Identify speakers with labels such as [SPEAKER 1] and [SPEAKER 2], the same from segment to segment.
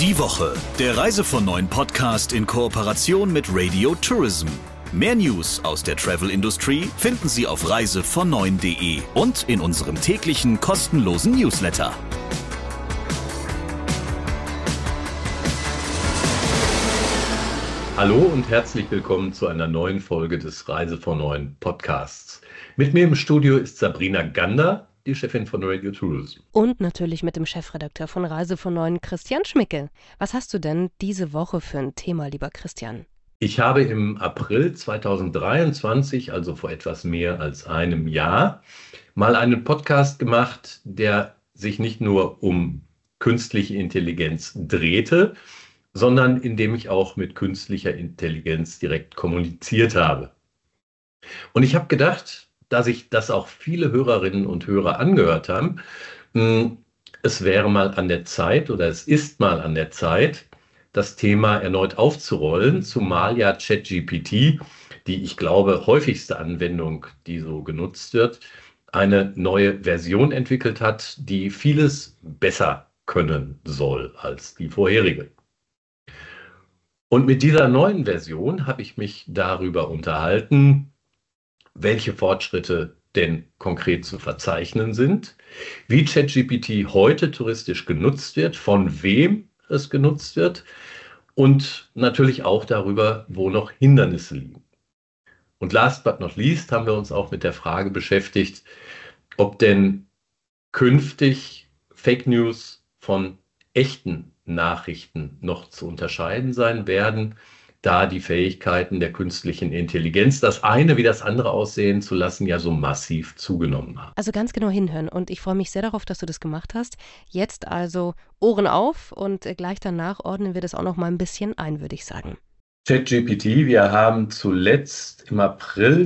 [SPEAKER 1] Die Woche, der Reise von Neuen Podcast in Kooperation mit Radio Tourism. Mehr News aus der Travel-Industrie finden Sie auf reisevonneun.de und in unserem täglichen kostenlosen Newsletter.
[SPEAKER 2] Hallo und herzlich willkommen zu einer neuen Folge des Reise von Neuen Podcasts. Mit mir im Studio ist Sabrina Gander, die Chefin von Radio Tourism.
[SPEAKER 3] Und natürlich mit dem Chefredakteur von Reise von Neuen, Christian Schmicke. Was hast du denn diese Woche für ein Thema, lieber Christian?
[SPEAKER 2] Ich habe im April 2023, also vor etwas mehr als einem Jahr, mal einen Podcast gemacht, der sich nicht nur um künstliche Intelligenz drehte, sondern in dem ich auch mit künstlicher Intelligenz direkt kommuniziert habe. Und ich habe gedacht, da sich das auch viele Hörerinnen und Hörer angehört haben, es wäre mal an der Zeit oder es ist mal an der Zeit, das Thema erneut aufzurollen, zumal ja ChatGPT, die ich glaube häufigste Anwendung, die so genutzt wird, eine neue Version entwickelt hat, die vieles besser können soll als die vorherige. Und mit dieser neuen Version habe ich mich darüber unterhalten, welche Fortschritte denn konkret zu verzeichnen sind, wie ChatGPT heute touristisch genutzt wird, von wem es genutzt wird und natürlich auch darüber, wo noch Hindernisse liegen. Und last but not least haben wir uns auch mit der Frage beschäftigt, ob denn künftig Fake News von echten Nachrichten noch zu unterscheiden sein werden, da die Fähigkeiten der künstlichen Intelligenz, das eine wie das andere aussehen zu lassen, ja so massiv zugenommen haben.
[SPEAKER 3] Also ganz genau hinhören und ich freue mich sehr darauf, dass du das gemacht hast. Jetzt also Ohren auf und gleich danach ordnen wir das auch noch mal ein bisschen ein, würde ich sagen.
[SPEAKER 2] ChatGPT, wir haben zuletzt im April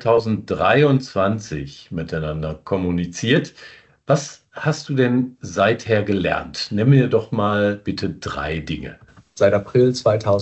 [SPEAKER 2] 2023 miteinander kommuniziert. Was hast du denn seither gelernt? Nenn mir doch mal bitte 3 Dinge.
[SPEAKER 4] Seit April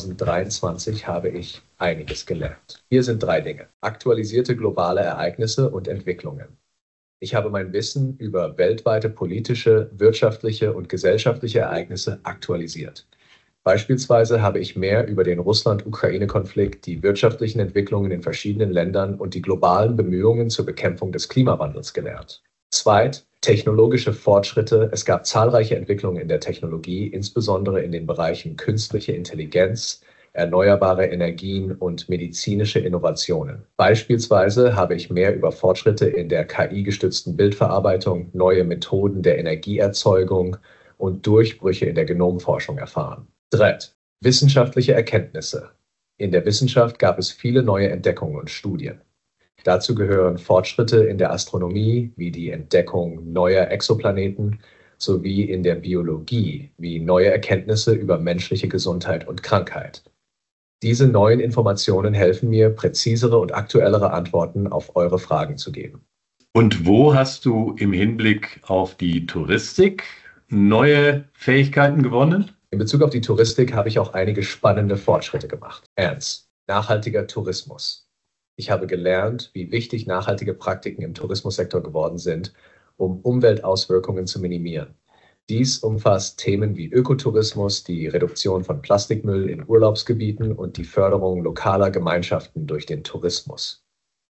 [SPEAKER 4] 2023 habe ich einiges gelernt. Hier sind 3 Dinge. Aktualisierte globale Ereignisse und Entwicklungen. Ich habe mein Wissen über weltweite politische, wirtschaftliche und gesellschaftliche Ereignisse aktualisiert. Beispielsweise habe ich mehr über den Russland-Ukraine-Konflikt, die wirtschaftlichen Entwicklungen in verschiedenen Ländern und die globalen Bemühungen zur Bekämpfung des Klimawandels gelernt. Zweit, technologische Fortschritte. Es gab zahlreiche Entwicklungen in der Technologie, insbesondere in den Bereichen künstliche Intelligenz, erneuerbare Energien und medizinische Innovationen. Beispielsweise habe ich mehr über Fortschritte in der KI-gestützten Bildverarbeitung, neue Methoden der Energieerzeugung und Durchbrüche in der Genomforschung erfahren. Dritt, wissenschaftliche Erkenntnisse. In der Wissenschaft gab es viele neue Entdeckungen und Studien. Dazu gehören Fortschritte in der Astronomie, wie die Entdeckung neuer Exoplaneten, sowie in der Biologie, wie neue Erkenntnisse über menschliche Gesundheit und Krankheit. Diese neuen Informationen helfen mir, präzisere und aktuellere Antworten auf eure Fragen zu geben.
[SPEAKER 2] Und wo hast du im Hinblick auf die Touristik neue Fähigkeiten gewonnen?
[SPEAKER 4] In Bezug auf die Touristik habe ich auch einige spannende Fortschritte gemacht. Erstens, nachhaltiger Tourismus. Ich habe gelernt, wie wichtig nachhaltige Praktiken im Tourismussektor geworden sind, um Umweltauswirkungen zu minimieren. Dies umfasst Themen wie Ökotourismus, die Reduktion von Plastikmüll in Urlaubsgebieten und die Förderung lokaler Gemeinschaften durch den Tourismus.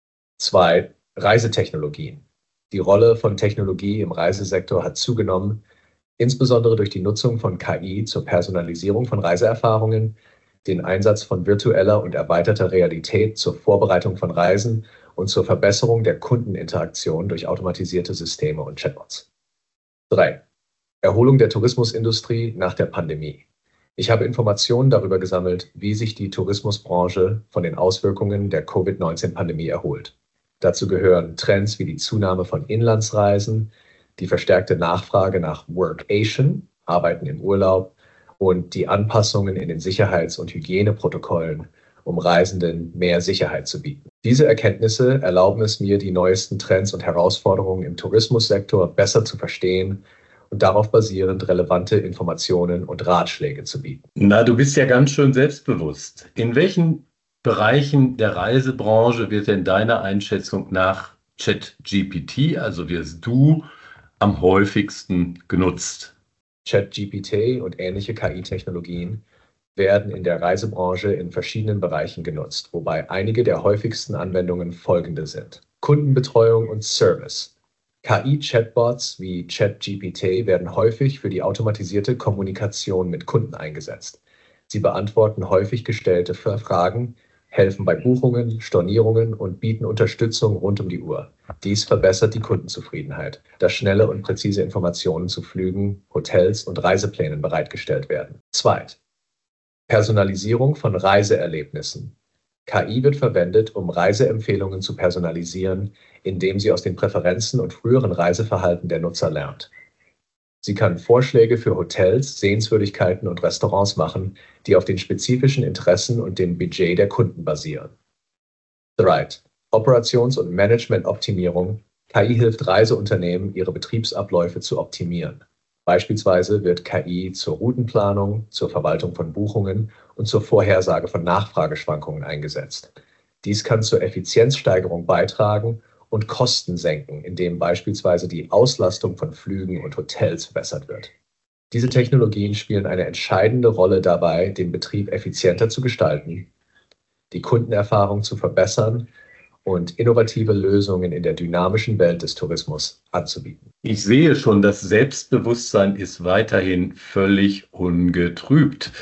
[SPEAKER 4] 2. Reisetechnologien. Die Rolle von Technologie im Reisesektor hat zugenommen, insbesondere durch die Nutzung von KI zur Personalisierung von Reiseerfahrungen, den Einsatz von virtueller und erweiterter Realität zur Vorbereitung von Reisen und zur Verbesserung der Kundeninteraktion durch automatisierte Systeme und Chatbots. 3. Erholung der Tourismusindustrie nach der Pandemie. Ich habe Informationen darüber gesammelt, wie sich die Tourismusbranche von den Auswirkungen der Covid-19-Pandemie erholt. Dazu gehören Trends wie die Zunahme von Inlandsreisen, die verstärkte Nachfrage nach Workation, Arbeiten im Urlaub, und die Anpassungen in den Sicherheits- und Hygieneprotokollen, um Reisenden mehr Sicherheit zu bieten. Diese Erkenntnisse erlauben es mir, die neuesten Trends und Herausforderungen im Tourismussektor besser zu verstehen und darauf basierend relevante Informationen und Ratschläge zu bieten.
[SPEAKER 2] Na, du bist ja ganz schön selbstbewusst. In welchen Bereichen der Reisebranche wird denn deiner Einschätzung nach ChatGPT, also wirst du, am häufigsten genutzt?
[SPEAKER 4] ChatGPT und ähnliche KI-Technologien werden in der Reisebranche in verschiedenen Bereichen genutzt, wobei einige der häufigsten Anwendungen folgende sind: Kundenbetreuung und Service. KI-Chatbots wie ChatGPT werden häufig für die automatisierte Kommunikation mit Kunden eingesetzt. Sie beantworten häufig gestellte Fragen, helfen bei Buchungen, Stornierungen und bieten Unterstützung rund um die Uhr. Dies verbessert die Kundenzufriedenheit, da schnelle und präzise Informationen zu Flügen, Hotels und Reiseplänen bereitgestellt werden. Zweit. Personalisierung von Reiseerlebnissen. KI wird verwendet, um Reiseempfehlungen zu personalisieren, indem sie aus den Präferenzen und früheren Reiseverhalten der Nutzer lernt. Sie kann Vorschläge für Hotels, Sehenswürdigkeiten und Restaurants machen, die auf den spezifischen Interessen und dem Budget der Kunden basieren. 3. Operations- und Management-Optimierung. KI hilft Reiseunternehmen, ihre Betriebsabläufe zu optimieren. Beispielsweise wird KI zur Routenplanung, zur Verwaltung von Buchungen und zur Vorhersage von Nachfrageschwankungen eingesetzt. Dies kann zur Effizienzsteigerung beitragen und Kosten senken, indem beispielsweise die Auslastung von Flügen und Hotels verbessert wird. Diese Technologien spielen eine entscheidende Rolle dabei, den Betrieb effizienter zu gestalten, die Kundenerfahrung zu verbessern und innovative Lösungen in der dynamischen Welt des Tourismus anzubieten.
[SPEAKER 2] Ich sehe schon, das Selbstbewusstsein ist weiterhin völlig ungetrübt.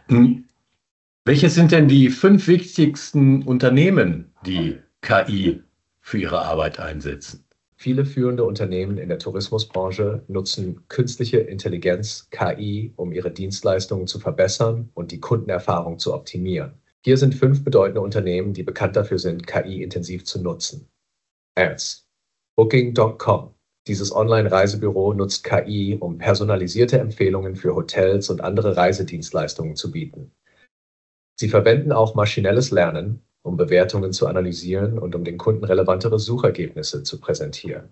[SPEAKER 2] Welche sind denn die 5 wichtigsten Unternehmen, die KI für ihre Arbeit einsetzen?
[SPEAKER 4] Viele führende Unternehmen in der Tourismusbranche nutzen künstliche Intelligenz, KI, um ihre Dienstleistungen zu verbessern und die Kundenerfahrung zu optimieren. Hier sind 5 bedeutende Unternehmen, die bekannt dafür sind, KI intensiv zu nutzen. 1. Booking.com. Dieses Online-Reisebüro nutzt KI, um personalisierte Empfehlungen für Hotels und andere Reisedienstleistungen zu bieten. Sie verwenden auch maschinelles Lernen, um Bewertungen zu analysieren und um den Kunden relevantere Suchergebnisse zu präsentieren.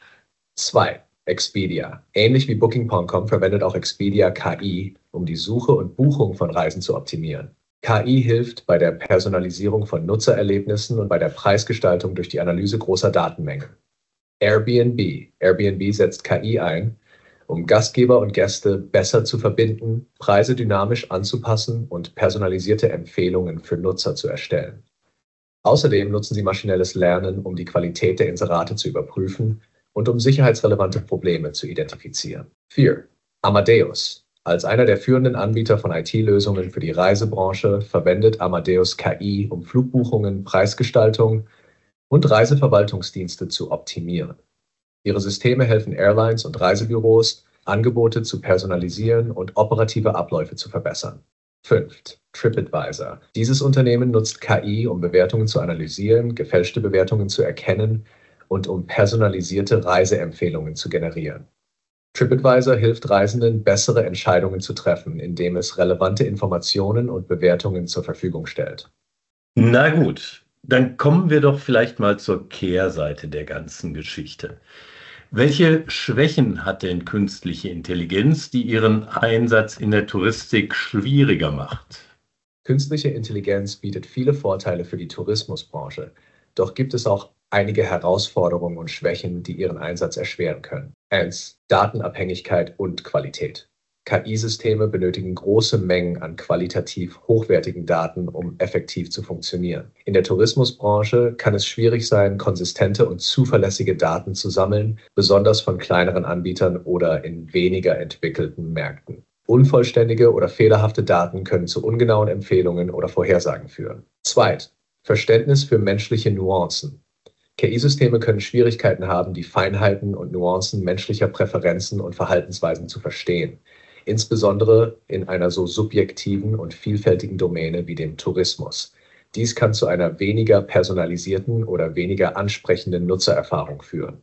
[SPEAKER 4] 2. Expedia. Ähnlich wie Booking.com verwendet auch Expedia KI, um die Suche und Buchung von Reisen zu optimieren. KI hilft bei der Personalisierung von Nutzererlebnissen und bei der Preisgestaltung durch die Analyse großer Datenmengen. Airbnb. Airbnb setzt KI ein, um Gastgeber und Gäste besser zu verbinden, Preise dynamisch anzupassen und personalisierte Empfehlungen für Nutzer zu erstellen. Außerdem nutzen sie maschinelles Lernen, um die Qualität der Inserate zu überprüfen und um sicherheitsrelevante Probleme zu identifizieren. 4. Amadeus. Als einer der führenden Anbieter von IT-Lösungen für die Reisebranche verwendet Amadeus KI, um Flugbuchungen, Preisgestaltung und Reiseverwaltungsdienste zu optimieren. Ihre Systeme helfen Airlines und Reisebüros, Angebote zu personalisieren und operative Abläufe zu verbessern. 5. TripAdvisor. Dieses Unternehmen nutzt KI, um Bewertungen zu analysieren, gefälschte Bewertungen zu erkennen und um personalisierte Reiseempfehlungen zu generieren. TripAdvisor hilft Reisenden, bessere Entscheidungen zu treffen, indem es relevante Informationen und Bewertungen zur Verfügung stellt.
[SPEAKER 2] Na gut, dann kommen wir doch vielleicht mal zur Kehrseite der ganzen Geschichte. Welche Schwächen hat denn künstliche Intelligenz, die ihren Einsatz in der Touristik schwieriger macht?
[SPEAKER 4] Künstliche Intelligenz bietet viele Vorteile für die Tourismusbranche, doch gibt es auch einige Herausforderungen und Schwächen, die ihren Einsatz erschweren können. 1. Datenabhängigkeit und Qualität. KI-Systeme benötigen große Mengen an qualitativ hochwertigen Daten, um effektiv zu funktionieren. In der Tourismusbranche kann es schwierig sein, konsistente und zuverlässige Daten zu sammeln, besonders von kleineren Anbietern oder in weniger entwickelten Märkten. Unvollständige oder fehlerhafte Daten können zu ungenauen Empfehlungen oder Vorhersagen führen. 2. Verständnis für menschliche Nuancen. KI-Systeme können Schwierigkeiten haben, die Feinheiten und Nuancen menschlicher Präferenzen und Verhaltensweisen zu verstehen, insbesondere in einer so subjektiven und vielfältigen Domäne wie dem Tourismus. Dies kann zu einer weniger personalisierten oder weniger ansprechenden Nutzererfahrung führen.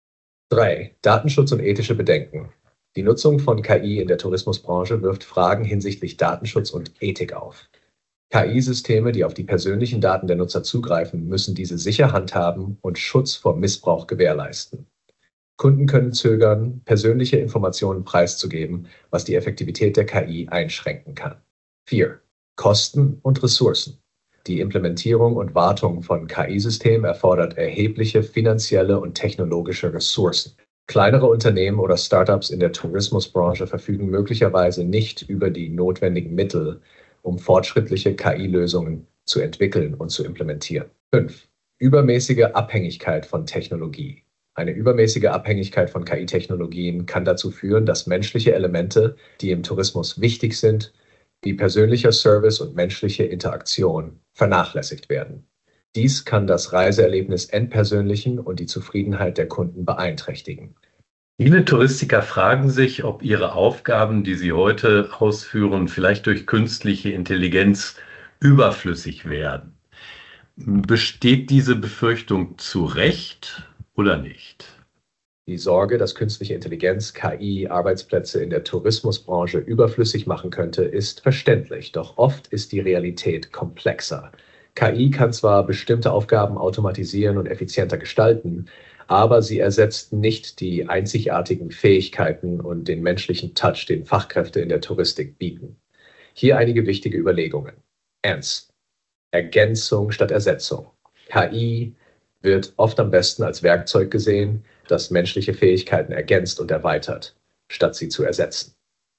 [SPEAKER 4] 3. Datenschutz und ethische Bedenken. Die Nutzung von KI in der Tourismusbranche wirft Fragen hinsichtlich Datenschutz und Ethik auf. KI-Systeme, die auf die persönlichen Daten der Nutzer zugreifen, müssen diese sicher handhaben und Schutz vor Missbrauch gewährleisten. Kunden können zögern, persönliche Informationen preiszugeben, was die Effektivität der KI einschränken kann. 4. Kosten und Ressourcen. Die Implementierung und Wartung von KI-Systemen erfordert erhebliche finanzielle und technologische Ressourcen. Kleinere Unternehmen oder Startups in der Tourismusbranche verfügen möglicherweise nicht über die notwendigen Mittel, um fortschrittliche KI-Lösungen zu entwickeln und zu implementieren. 5. Übermäßige Abhängigkeit von Technologie. Eine übermäßige Abhängigkeit von KI-Technologien kann dazu führen, dass menschliche Elemente, die im Tourismus wichtig sind, wie persönlicher Service und menschliche Interaktion, vernachlässigt werden. Dies kann das Reiseerlebnis entpersönlichen und die Zufriedenheit der Kunden beeinträchtigen.
[SPEAKER 2] Viele Touristiker fragen sich, ob ihre Aufgaben, die sie heute ausführen, vielleicht durch künstliche Intelligenz überflüssig werden. Besteht diese Befürchtung zu Recht oder nicht?
[SPEAKER 4] Die Sorge, dass künstliche Intelligenz, KI, Arbeitsplätze in der Tourismusbranche überflüssig machen könnte, ist verständlich, doch oft ist die Realität komplexer. KI kann zwar bestimmte Aufgaben automatisieren und effizienter gestalten, aber sie ersetzt nicht die einzigartigen Fähigkeiten und den menschlichen Touch, den Fachkräfte in der Touristik bieten. Hier einige wichtige Überlegungen. 1. Ergänzung statt Ersetzung. KI wird oft am besten als Werkzeug gesehen, das menschliche Fähigkeiten ergänzt und erweitert, statt sie zu ersetzen.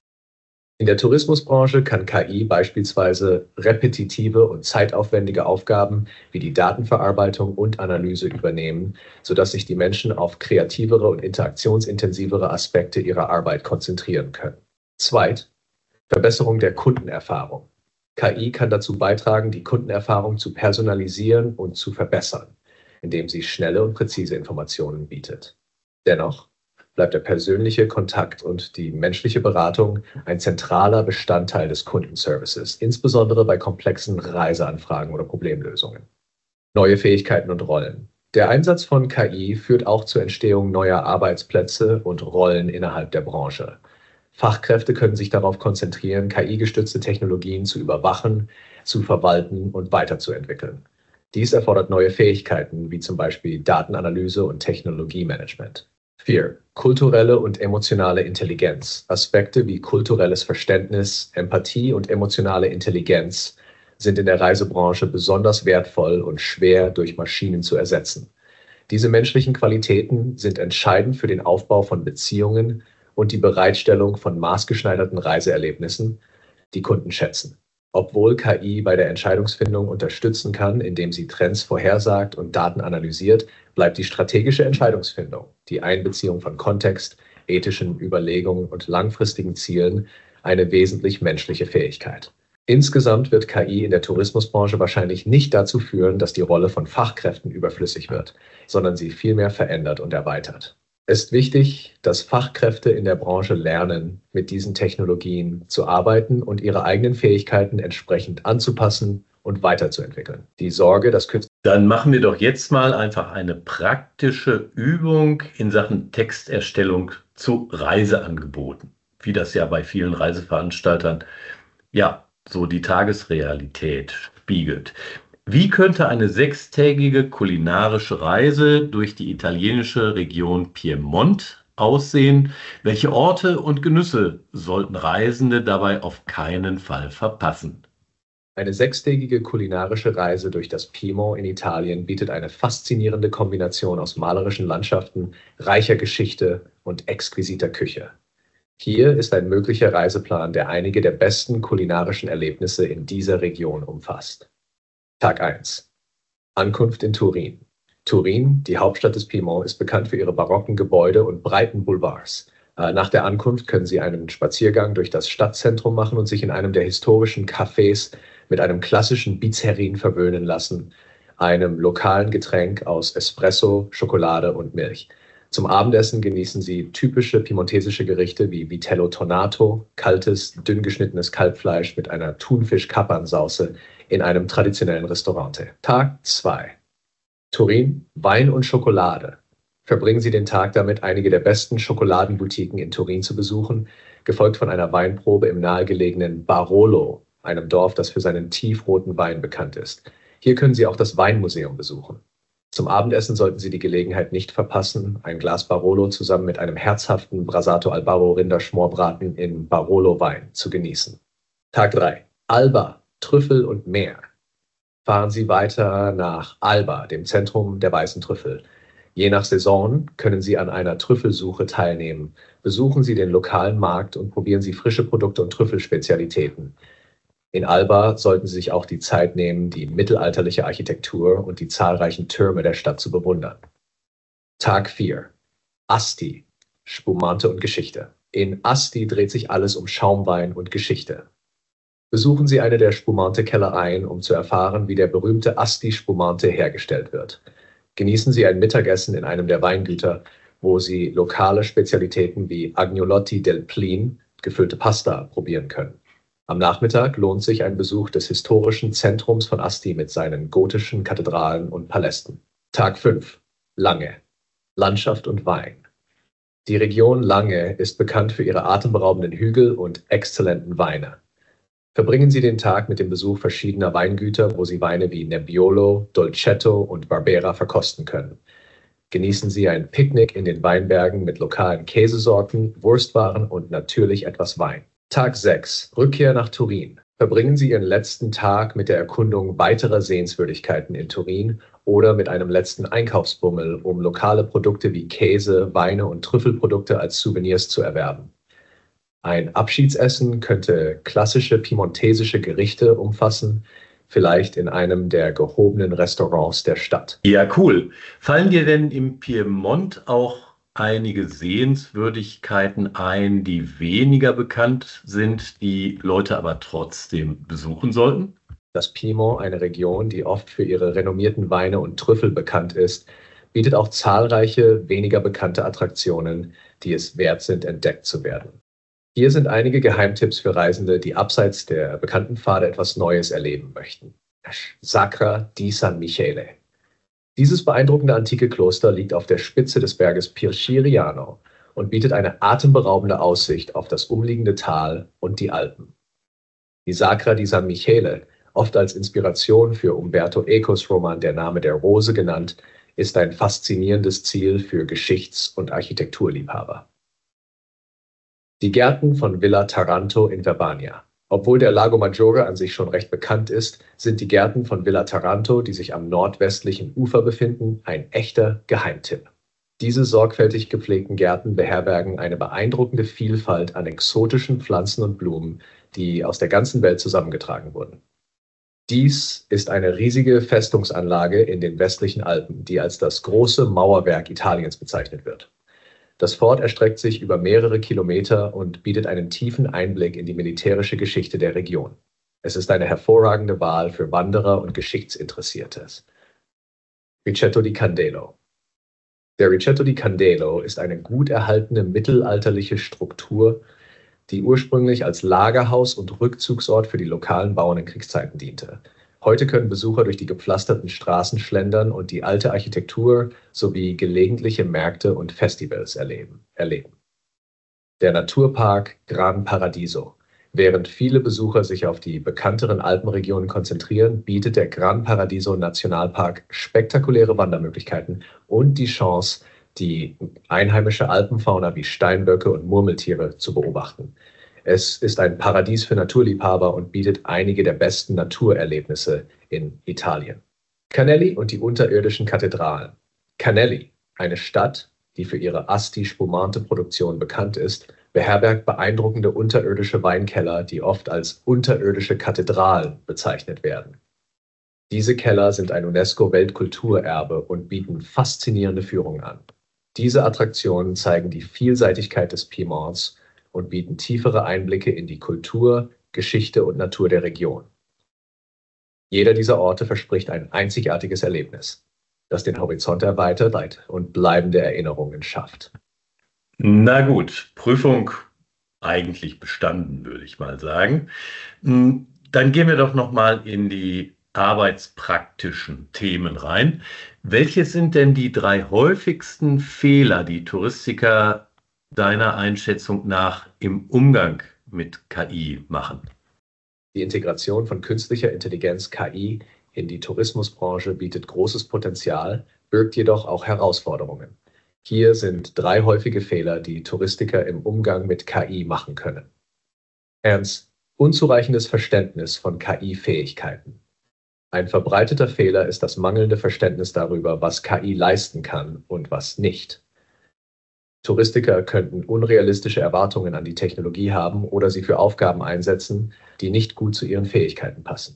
[SPEAKER 4] In der Tourismusbranche kann KI beispielsweise repetitive und zeitaufwendige Aufgaben wie die Datenverarbeitung und Analyse übernehmen, sodass sich die Menschen auf kreativere und interaktionsintensivere Aspekte ihrer Arbeit konzentrieren können. 2. Verbesserung der Kundenerfahrung. KI kann dazu beitragen, die Kundenerfahrung zu personalisieren und zu verbessern, indem sie schnelle und präzise Informationen bietet. Dennoch bleibt der persönliche Kontakt und die menschliche Beratung ein zentraler Bestandteil des Kundenservices, insbesondere bei komplexen Reiseanfragen oder Problemlösungen. Neue Fähigkeiten und Rollen. Der Einsatz von KI führt auch zur Entstehung neuer Arbeitsplätze und Rollen innerhalb der Branche. Fachkräfte können sich darauf konzentrieren, KI-gestützte Technologien zu überwachen, zu verwalten und weiterzuentwickeln. Dies erfordert neue Fähigkeiten, wie zum Beispiel Datenanalyse und Technologiemanagement. 4. Kulturelle und emotionale Intelligenz. Aspekte wie kulturelles Verständnis, Empathie und emotionale Intelligenz sind in der Reisebranche besonders wertvoll und schwer durch Maschinen zu ersetzen. Diese menschlichen Qualitäten sind entscheidend für den Aufbau von Beziehungen und die Bereitstellung von maßgeschneiderten Reiseerlebnissen, die Kunden schätzen. Obwohl KI bei der Entscheidungsfindung unterstützen kann, indem sie Trends vorhersagt und Daten analysiert, bleibt die strategische Entscheidungsfindung, die Einbeziehung von Kontext, ethischen Überlegungen und langfristigen Zielen eine wesentlich menschliche Fähigkeit. Insgesamt wird KI in der Tourismusbranche wahrscheinlich nicht dazu führen, dass die Rolle von Fachkräften überflüssig wird, sondern sie vielmehr verändert und erweitert. Es ist wichtig, dass Fachkräfte in der Branche lernen, mit diesen Technologien zu arbeiten und ihre eigenen Fähigkeiten entsprechend anzupassen und weiterzuentwickeln. Die Sorge, dass
[SPEAKER 2] Dann machen wir doch jetzt mal einfach eine praktische Übung in Sachen Texterstellung zu Reiseangeboten, wie das ja bei vielen Reiseveranstaltern so die Tagesrealität spiegelt. Wie könnte eine 6-tägige kulinarische Reise durch die italienische Region Piemont aussehen? Welche Orte und Genüsse sollten Reisende dabei auf keinen Fall verpassen?
[SPEAKER 4] Eine 6-tägige kulinarische Reise durch das Piemont in Italien bietet eine faszinierende Kombination aus malerischen Landschaften, reicher Geschichte und exquisiter Küche. Hier ist ein möglicher Reiseplan, der einige der besten kulinarischen Erlebnisse in dieser Region umfasst. Tag 1. Ankunft in Turin. Turin, die Hauptstadt des Piemont, ist bekannt für ihre barocken Gebäude und breiten Boulevards. Nach der Ankunft können Sie einen Spaziergang durch das Stadtzentrum machen und sich in einem der historischen Cafés mit einem klassischen Bizzerin verwöhnen lassen, einem lokalen Getränk aus Espresso, Schokolade und Milch. Zum Abendessen genießen Sie typische piemontesische Gerichte wie Vitello Tonnato, kaltes, dünn geschnittenes Kalbfleisch mit einer Thunfisch-Kapern-Sauce in einem traditionellen Restaurant. Tag 2. Turin, Wein und Schokolade. Verbringen Sie den Tag damit, einige der besten Schokoladenboutiquen in Turin zu besuchen, gefolgt von einer Weinprobe im nahegelegenen Barolo, einem Dorf, das für seinen tiefroten Wein bekannt ist. Hier können Sie auch das Weinmuseum besuchen. Zum Abendessen sollten Sie die Gelegenheit nicht verpassen, ein Glas Barolo zusammen mit einem herzhaften Brasato al Barro Rinderschmorbraten in Barolo Wein zu genießen. Tag 3. Alba, Trüffel und Meer. Fahren Sie weiter nach Alba, dem Zentrum der weißen Trüffel. Je nach Saison können Sie an einer Trüffelsuche teilnehmen. Besuchen Sie den lokalen Markt und probieren Sie frische Produkte und Trüffelspezialitäten. In Alba sollten Sie sich auch die Zeit nehmen, die mittelalterliche Architektur und die zahlreichen Türme der Stadt zu bewundern. Tag 4. Asti, Spumante und Geschichte. In Asti dreht sich alles um Schaumwein und Geschichte. Besuchen Sie eine der Spumante-Kellereien, um zu erfahren, wie der berühmte Asti Spumante hergestellt wird. Genießen Sie ein Mittagessen in einem der Weingüter, wo Sie lokale Spezialitäten wie Agnolotti del Plin, gefüllte Pasta, probieren können. Am Nachmittag lohnt sich ein Besuch des historischen Zentrums von Asti mit seinen gotischen Kathedralen und Palästen. Tag 5. Lange. Landschaft und Wein. Die Region Lange ist bekannt für ihre atemberaubenden Hügel und exzellenten Weine. Verbringen Sie den Tag mit dem Besuch verschiedener Weingüter, wo Sie Weine wie Nebbiolo, Dolcetto und Barbera verkosten können. Genießen Sie ein Picknick in den Weinbergen mit lokalen Käsesorten, Wurstwaren und natürlich etwas Wein. Tag 6. Rückkehr nach Turin. Verbringen Sie Ihren letzten Tag mit der Erkundung weiterer Sehenswürdigkeiten in Turin oder mit einem letzten Einkaufsbummel, um lokale Produkte wie Käse, Weine und Trüffelprodukte als Souvenirs zu erwerben. Ein Abschiedsessen könnte klassische piemontesische Gerichte umfassen, vielleicht in einem der gehobenen Restaurants der Stadt.
[SPEAKER 2] Ja, cool. Fallen dir denn im Piemont auch einige Sehenswürdigkeiten ein, die weniger bekannt sind, die Leute aber trotzdem besuchen sollten?
[SPEAKER 4] Das Piemont, eine Region, die oft für ihre renommierten Weine und Trüffel bekannt ist, bietet auch zahlreiche, weniger bekannte Attraktionen, die es wert sind, entdeckt zu werden. Hier sind einige Geheimtipps für Reisende, die abseits der bekannten Pfade etwas Neues erleben möchten. Sacra di San Michele. Dieses beeindruckende antike Kloster liegt auf der Spitze des Berges Pirciriano und bietet eine atemberaubende Aussicht auf das umliegende Tal und die Alpen. Die Sacra di San Michele, oft als Inspiration für Umberto Ecos Roman Der Name der Rose genannt, ist ein faszinierendes Ziel für Geschichts- und Architekturliebhaber. Die Gärten von Villa Taranto in Verbania. Obwohl der Lago Maggiore an sich schon recht bekannt ist, sind die Gärten von Villa Taranto, die sich am nordwestlichen Ufer befinden, ein echter Geheimtipp. Diese sorgfältig gepflegten Gärten beherbergen eine beeindruckende Vielfalt an exotischen Pflanzen und Blumen, die aus der ganzen Welt zusammengetragen wurden. Dies ist eine riesige Festungsanlage in den westlichen Alpen, die als das große Mauerwerk Italiens bezeichnet wird. Das Fort erstreckt sich über mehrere Kilometer und bietet einen tiefen Einblick in die militärische Geschichte der Region. Es ist eine hervorragende Wahl für Wanderer und Geschichtsinteressierte. Ricetto di Candelo. Der Ricetto di Candelo ist eine gut erhaltene mittelalterliche Struktur, die ursprünglich als Lagerhaus und Rückzugsort für die lokalen Bauern in Kriegszeiten diente. Heute können Besucher durch die gepflasterten Straßen schlendern und die alte Architektur sowie gelegentliche Märkte und Festivals erleben. Der Naturpark Gran Paradiso. Während viele Besucher sich auf die bekannteren Alpenregionen konzentrieren, bietet der Gran Paradiso Nationalpark spektakuläre Wandermöglichkeiten und die Chance, die einheimische Alpenfauna wie Steinböcke und Murmeltiere zu beobachten. Es ist ein Paradies für Naturliebhaber und bietet einige der besten Naturerlebnisse in Italien. Canelli und die unterirdischen Kathedralen. Canelli, eine Stadt, die für ihre Asti Spumante Produktion bekannt ist, beherbergt beeindruckende unterirdische Weinkeller, die oft als unterirdische Kathedralen bezeichnet werden. Diese Keller sind ein UNESCO-Weltkulturerbe und bieten faszinierende Führungen an. Diese Attraktionen zeigen die Vielseitigkeit des Piemonts und bieten tiefere Einblicke in die Kultur, Geschichte und Natur der Region. Jeder dieser Orte verspricht ein einzigartiges Erlebnis, das den Horizont erweitert und bleibende Erinnerungen schafft.
[SPEAKER 2] Na gut, Prüfung eigentlich bestanden, würde ich mal sagen. Dann gehen wir doch nochmal in die arbeitspraktischen Themen rein. Welche sind denn die 3 häufigsten Fehler, die Touristiker deiner Einschätzung nach im Umgang mit KI machen?
[SPEAKER 4] Die Integration von künstlicher Intelligenz KI in die Tourismusbranche bietet großes Potenzial, birgt jedoch auch Herausforderungen. Hier sind 3 häufige Fehler, die Touristiker im Umgang mit KI machen können. Erstens, unzureichendes Verständnis von KI-Fähigkeiten. Ein verbreiteter Fehler ist das mangelnde Verständnis darüber, was KI leisten kann und was nicht. Touristiker könnten unrealistische Erwartungen an die Technologie haben oder sie für Aufgaben einsetzen, die nicht gut zu ihren Fähigkeiten passen.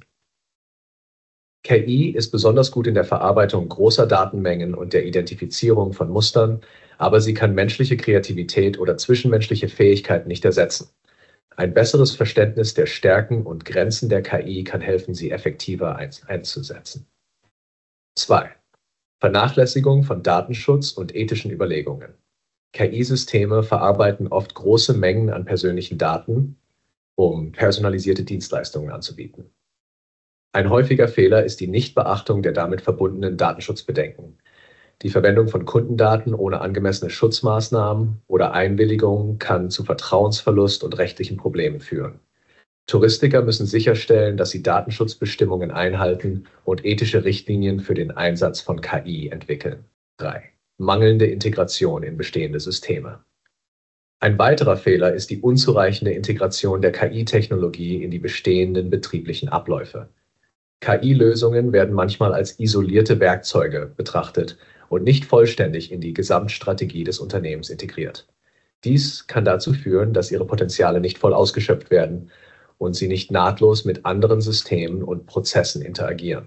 [SPEAKER 4] KI ist besonders gut in der Verarbeitung großer Datenmengen und der Identifizierung von Mustern, aber sie kann menschliche Kreativität oder zwischenmenschliche Fähigkeiten nicht ersetzen. Ein besseres Verständnis der Stärken und Grenzen der KI kann helfen, sie effektiver einzusetzen. 2. Vernachlässigung von Datenschutz und ethischen Überlegungen. KI-Systeme verarbeiten oft große Mengen an persönlichen Daten, um personalisierte Dienstleistungen anzubieten. Ein häufiger Fehler ist die Nichtbeachtung der damit verbundenen Datenschutzbedenken. Die Verwendung von Kundendaten ohne angemessene Schutzmaßnahmen oder Einwilligung kann zu Vertrauensverlust und rechtlichen Problemen führen. Touristiker müssen sicherstellen, dass sie Datenschutzbestimmungen einhalten und ethische Richtlinien für den Einsatz von KI entwickeln. 3. Mangelnde Integration in bestehende Systeme. Ein weiterer Fehler ist die unzureichende Integration der KI-Technologie in die bestehenden betrieblichen Abläufe. KI-Lösungen werden manchmal als isolierte Werkzeuge betrachtet und nicht vollständig in die Gesamtstrategie des Unternehmens integriert. Dies kann dazu führen, dass ihre Potenziale nicht voll ausgeschöpft werden und sie nicht nahtlos mit anderen Systemen und Prozessen interagieren.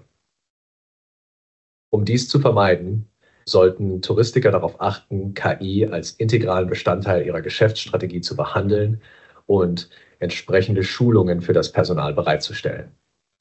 [SPEAKER 4] Um dies zu vermeiden, sollten Touristiker darauf achten, KI als integralen Bestandteil ihrer Geschäftsstrategie zu behandeln und entsprechende Schulungen für das Personal bereitzustellen.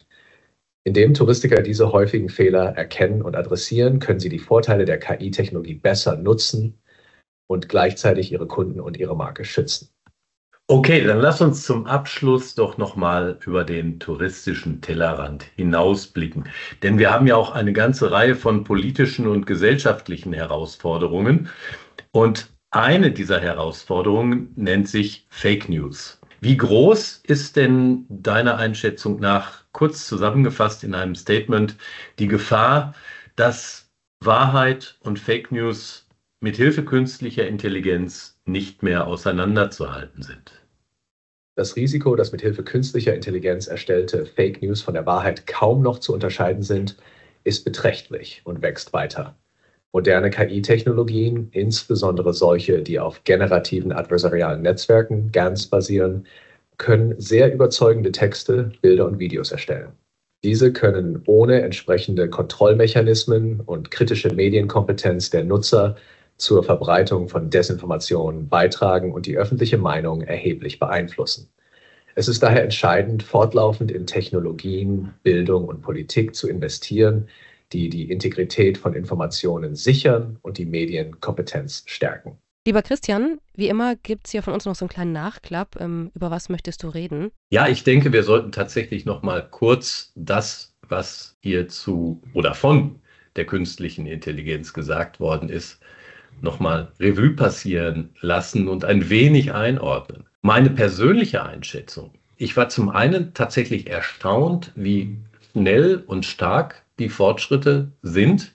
[SPEAKER 4] Indem Touristiker diese häufigen Fehler erkennen und adressieren, können sie die Vorteile der KI-Technologie besser nutzen und gleichzeitig ihre Kunden und ihre Marke schützen.
[SPEAKER 2] Okay, dann lass uns zum Abschluss doch nochmal über den touristischen Tellerrand hinausblicken. Denn wir haben ja auch eine ganze Reihe von politischen und gesellschaftlichen Herausforderungen. Und eine dieser Herausforderungen nennt sich Fake News. Wie groß ist denn deiner Einschätzung nach, kurz zusammengefasst in einem Statement, die Gefahr, dass Wahrheit und Fake News mithilfe künstlicher Intelligenz nicht mehr auseinanderzuhalten sind?
[SPEAKER 4] Das Risiko, dass mithilfe künstlicher Intelligenz erstellte Fake News von der Wahrheit kaum noch zu unterscheiden sind, ist beträchtlich und wächst weiter. Moderne KI-Technologien, insbesondere solche, die auf generativen adversarialen Netzwerken, GANs, basieren, können sehr überzeugende Texte, Bilder und Videos erstellen. Diese können ohne entsprechende Kontrollmechanismen und kritische Medienkompetenz der Nutzer zur Verbreitung von Desinformationen beitragen und die öffentliche Meinung erheblich beeinflussen. Es ist daher entscheidend, fortlaufend in Technologien, Bildung und Politik zu investieren, die die Integrität von Informationen sichern und die Medienkompetenz stärken.
[SPEAKER 3] Lieber Christian, wie immer gibt es hier von uns noch so einen kleinen Nachklapp. Über was möchtest du reden?
[SPEAKER 2] Ja, ich denke, wir sollten tatsächlich noch mal kurz das, was hier zu oder von der künstlichen Intelligenz gesagt worden ist, nochmal Revue passieren lassen und ein wenig einordnen. Meine persönliche Einschätzung: Ich war zum einen tatsächlich erstaunt, wie schnell und stark die Fortschritte sind,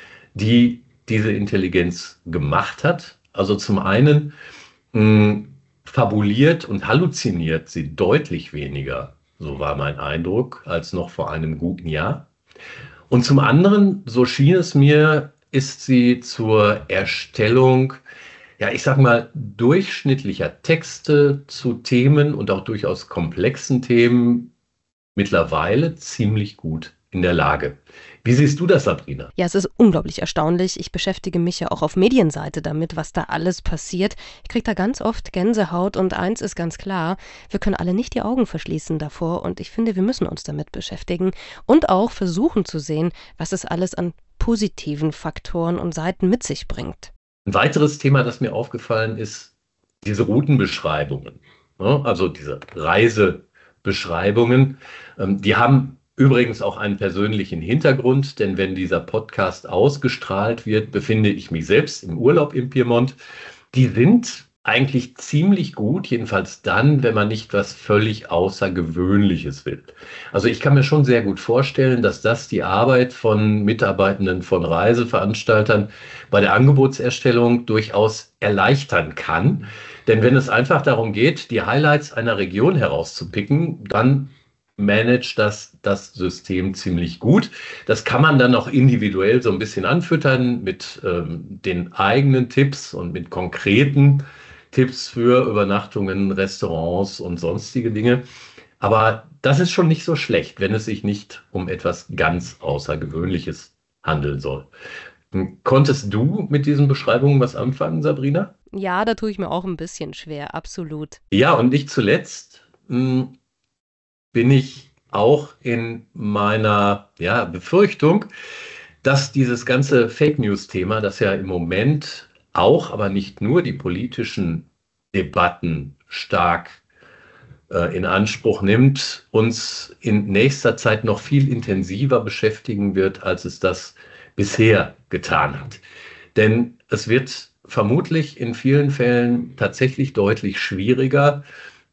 [SPEAKER 2] die diese Intelligenz gemacht hat. Also zum einen fabuliert und halluziniert sie deutlich weniger, so war mein Eindruck, als noch vor einem guten Jahr. Und zum anderen, so schien es mir, ist sie zur Erstellung, ja, ich sag mal, durchschnittlicher Texte zu Themen und auch durchaus komplexen Themen mittlerweile ziemlich gut in der Lage. Wie siehst du das, Sabrina?
[SPEAKER 3] Ja, es ist unglaublich erstaunlich. Ich beschäftige mich ja auch auf Medienseite damit, was da alles passiert. Ich kriege da ganz oft Gänsehaut und eins ist ganz klar, wir können alle nicht die Augen verschließen davor und ich finde, wir müssen uns damit beschäftigen und auch versuchen zu sehen, was es alles an positiven Faktoren und Seiten mit sich bringt.
[SPEAKER 2] Ein weiteres Thema, das mir aufgefallen ist, diese Routenbeschreibungen, also diese Reisebeschreibungen, die haben übrigens auch einen persönlichen Hintergrund, denn wenn dieser Podcast ausgestrahlt wird, befinde ich mich selbst im Urlaub im Piemont. Die sind eigentlich ziemlich gut, jedenfalls dann, wenn man nicht was völlig Außergewöhnliches will. Also ich kann mir schon sehr gut vorstellen, dass das die Arbeit von Mitarbeitenden von Reiseveranstaltern bei der Angebotserstellung durchaus erleichtern kann. Denn wenn es einfach darum geht, die Highlights einer Region herauszupicken, dann managt das System ziemlich gut. Das kann man dann auch individuell so ein bisschen anfüttern mit den eigenen Tipps und mit konkreten Tipps für Übernachtungen, Restaurants und sonstige Dinge. Aber das ist schon nicht so schlecht, wenn es sich nicht um etwas ganz Außergewöhnliches handeln soll. Konntest du mit diesen Beschreibungen was anfangen, Sabrina?
[SPEAKER 3] Ja, da tue ich mir auch ein bisschen schwer, absolut.
[SPEAKER 2] Ja, und nicht zuletzt bin ich auch in meiner Befürchtung, dass dieses ganze Fake-News-Thema, das ja im Moment auch, aber nicht nur die politischen Debatten stark in Anspruch nimmt, uns in nächster Zeit noch viel intensiver beschäftigen wird, als es das bisher getan hat. Denn es wird vermutlich in vielen Fällen tatsächlich deutlich schwieriger,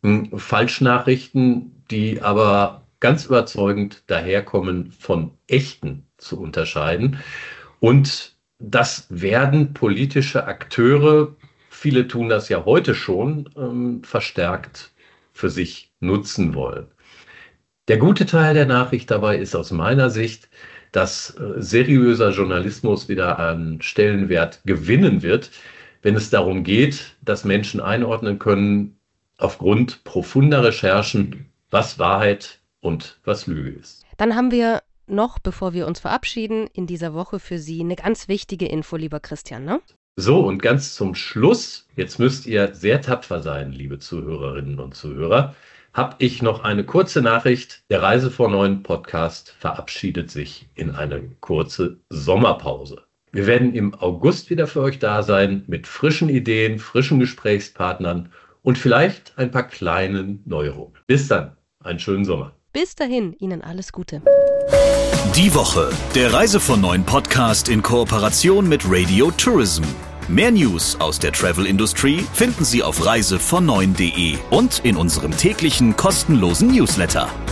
[SPEAKER 2] Falschnachrichten, die aber ganz überzeugend daherkommen, von echten zu unterscheiden. Und das werden politische Akteure, viele tun das ja heute schon, verstärkt für sich nutzen wollen. Der gute Teil der Nachricht dabei ist aus meiner Sicht, dass seriöser Journalismus wieder an Stellenwert gewinnen wird, wenn es darum geht, dass Menschen einordnen können, aufgrund profunder Recherchen, was Wahrheit und was Lüge ist.
[SPEAKER 3] Dann haben wir noch, bevor wir uns verabschieden, in dieser Woche für Sie eine ganz wichtige Info, lieber Christian, ne?
[SPEAKER 2] So, und ganz zum Schluss, jetzt müsst ihr sehr tapfer sein, liebe Zuhörerinnen und Zuhörer, habe ich noch eine kurze Nachricht. Der Reise vor 9 Podcast verabschiedet sich in eine kurze Sommerpause. Wir werden im August wieder für euch da sein mit frischen Ideen, frischen Gesprächspartnern und vielleicht ein paar kleinen Neuerungen. Bis dann, einen schönen Sommer.
[SPEAKER 3] Bis dahin, Ihnen alles Gute.
[SPEAKER 1] Die Woche, der Reise von 9 Podcast in Kooperation mit Radio Tourism. Mehr News aus der Travel Industry finden Sie auf reisevon9.de und in unserem täglichen kostenlosen Newsletter.